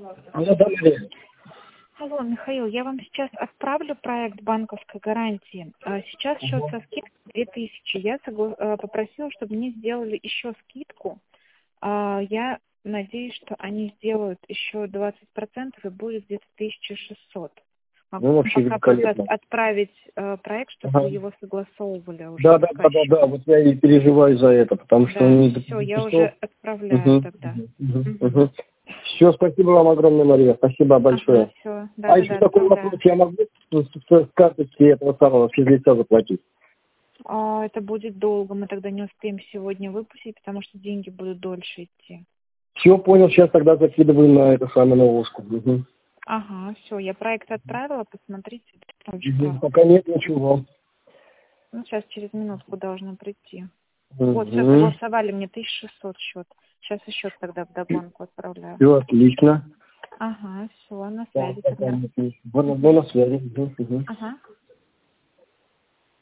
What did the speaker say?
Алло, да, Мария. Алло, Михаил, я вам сейчас отправлю проект банковской гарантии. Сейчас счет со скидкой 2000. Я попросила, чтобы мне сделали еще скидку. Я надеюсь, что они сделают еще 20% и будет где-то 1600. Могу Ну, вообще пока просто великолепно. отправить проект, чтобы вы его согласовывали уже. Да. Вот я и переживаю за это, потому что... Да, все, я уже отправляю тогда. Все, спасибо вам огромное, Мария. Спасибо большое. Все, да, Еще такой вопрос. Я могу с карточки этого самого физлица заплатить? Это будет долго, мы тогда не успеем сегодня выпустить, потому что деньги будут дольше идти. Все, понял, сейчас тогда закидываю на это самое, на ложку. Ага, все, я проект отправила, посмотрите. Пока нет ничего. Ну, сейчас через минутку должно прийти. Вот, все, согласовали мне 1600 счет. Сейчас еще тогда вдогонку отправляю. Все, отлично. Ага, все, на связи тогда. На связи. Ага.